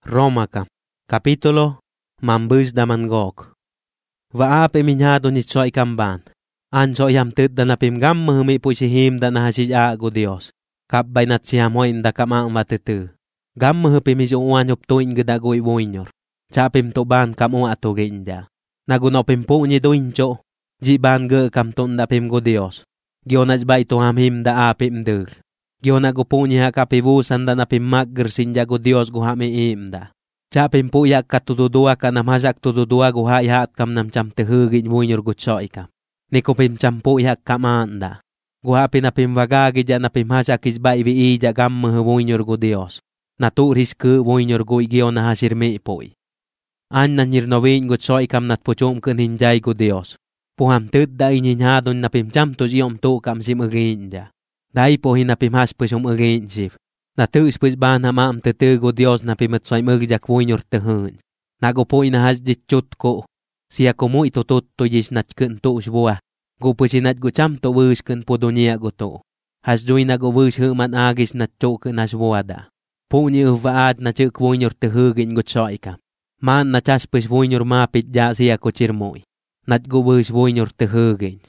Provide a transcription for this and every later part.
Romaka, capitolo mambus da mangok. Vaape minyado ni choy kamban. Anso yam tud da napimgam mahumi po sihim da nahasija go Dios. Kapbay nat siyam hoin da kamang matutu. Gam mahupi misuuan yup tuin gadagoy woinyor. Chapim tuban kamu ato ginja. Nagunopim po ni doincho. Jiban ge kam tun da pim go Dios. Gionaj bay to hamhim da apim dul. Gionagupo niya kapibusan da napimag gersinja go Dios go hami imda. Chapim po yak katududua ka namhasak tududua go hayat kam namcham tehugin woinyor go choy kam. Nikopim champo yak kamanda. Go hapi napimwagagi ja napimhasak isbay vi ija gam woinyor go Dios. Naturis ke woinyor go igyo na hasirmi poy. An nanirnovin go choy kam natpuchom keninjay go Dios. Puham tud da ininyadon napimcham to siyom to kam simuginja. Dai po hinapimhas pues umaginsif. Natus pues ba na maam go Dios napimatsoy magjak woinyor tehun. Nago po inahas ditchut ko. Siya kumu itutut to jis natken to usbuah. Go pues inat go cham to wusken po dunia go to. Has doy nago wus human agis natchoken hasbuada. Po ni uvaad na chuk woinyor tehugin go choika. Man na chas pues woinyor mapit ja siya ko chirmoy. Nat go wus woinyor tehugin.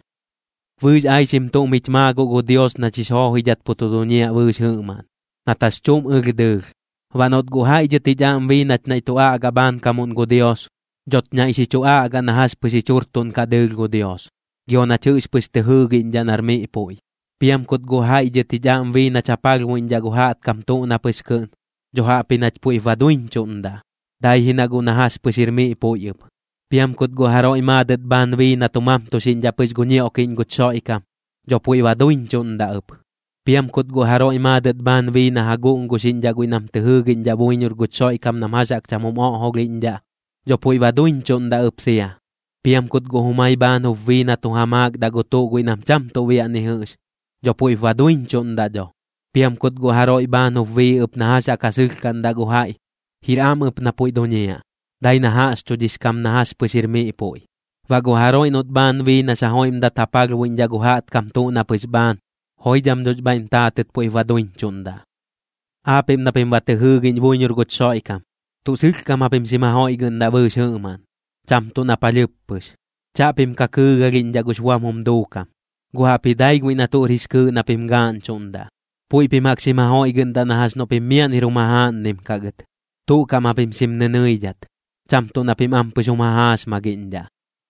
Wus ay simto mitmago go Dios na chishohijat po to dunia wus human. Natas chum ugdug. Wanot go hay jatijam vinat na ito agaban kamun go Dios. Jot niya isichua aga nahas pasichurton kadug go Dios. Gyo na chus pas tehugin jan armi ipoy. Piam kot go hay jatijam vinat chapagwin jaguhat kamto na paskun. Joha pinat po ivaduin chunda. Dahil hinago nahas pasirmi ipoy up. Piam kot go haro imadat ban vinat tumamto sinja pasgunyo kin go choikam. Jo po ivaduin chunda up. Piam kot go haro imadat ban vi na hagung go sinja go inam tehugin ja woinyor go choy kam namhasak chamum hogin ja. Jo po ivaduin chunda up siya. Piam kot go humay ban of vi na tuhamag da go to go inam cham to vi anihus. Jo po ivaduin chunda jo. Piam kot go haro iban of vi up nahasak kasulkan da go hay. Hiram up na po idonya. Day nahas to diskam nahas pasirmi ipoy. Vago haro inot ban vi na sa hoim da tapagwin ja go hat kam to na pasban. Hoy jam doj bain tatet po ivaduin chunda. Apim na pimbate-hugin woinyor go choy kam. Tusik kam apim simahoy ganda bus human. Cham to na palyupus. Chapim kakugagin ja go swam humdukam. Guhapi daigwin na to risku na pimgan chunda. Puy pimak simahoy ganda nahas no pimian irumahan nim kagat. Tu kam apim simnenuyjat. Cham to na pimampus umahas maginja.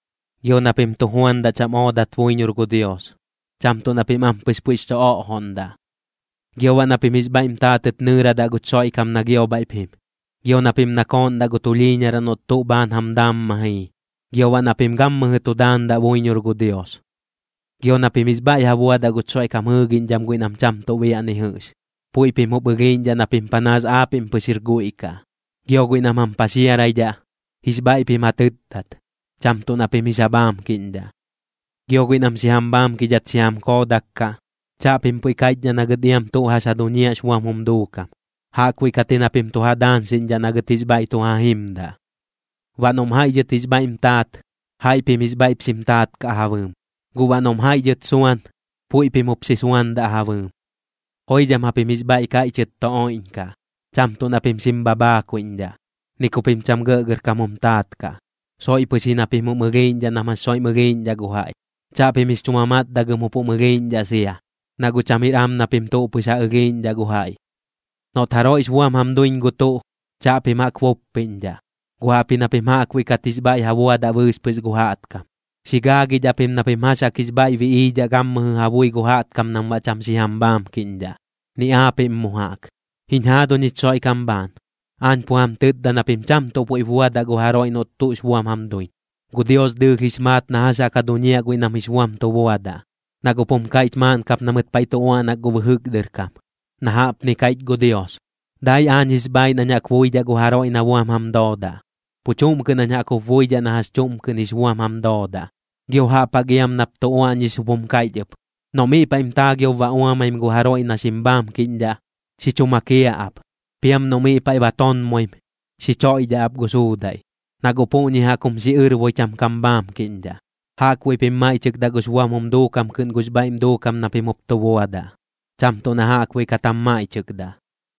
Yo na pim tuhuan da cham odat woinyor go Dios. Cham to na pimampus pues to o honda. Gyawa na pimisbaim tatet nura da go choy kam na gyaw baipim. Gyaw na pim nakon da go tulinya ranot to ban hamdam mahi. Gyawa na pimgam mahitudan da woinyor go Dios. Gyaw na pimisbay hawa da go choy kam hugin jam go inam cham to wiya ni hus. Puy pimubagin ja na pimpanas apim pasirgui ka. Gyaw go inam hampasiyaray ja. Hisbay pimatuttat. Cham to na pimisabam kinja. Gyoguin am sihambam kijat siham kodak ka. Chapim puy kahit niya nagadiam tuha sa dunia swam humduka. Hakwi katinapim tuha dansin dyan nagatisbay tuha himda. Wanom hay jat isbay imtat. Hay pimisbay psimtat ka havum. Guwanom hay jat suwan. Puy pimupsisuan da havum. Hoy jam hapimisbay ka ichet tooin ka. Cham to napim simbabakwin dya. Nikupim cham gagar kamumtat ka. Soy pusinapim umagin dyan naman soy magin dya guhay. Chapi mis tumamat daga mo po magain ja siya. Naguchamiram na pimto po sa again ja guhay. No taro iswam hamduin guto. Chapi makwopin ja. Guhapi na pimakwi katisbay hawa da wus pus guhat kam. Sigagi ja pim na pimasa kisbay vi ja gam hawoy guhat kam nang macam si hambam kinja. Ni apim muhak. Hinhado ni choy kamban. An po hamtid da na pimcham to po iwa da guharoy no to iswam hamduin. Go Dios de hismat na hasa kadunia go inam hiswam to wada. Nagupom kait man kap namat pa itoan naggubuhugder kam. Nahap ni kait go Dios. Day an hisbay na niya kwoy da go haro inawam hamdoda. Puchum ka na niya ko voy da na haschum ka hiswam hamdoda. Gyo hapagiyam naptoan hiswam kait yap. No mi pa imtagyo va may go haro inasimbam kinja. Si chumakia ap. Piam no mi pa ibaton moim. Si choy da ap gusuday. Nagupo niya kum si urwoy cham kambam kinja. Hakwe pimay chik da guswam humdukam kun gusbaim dukam na pimuptuwada. Cham to na hakwe katamay chik da.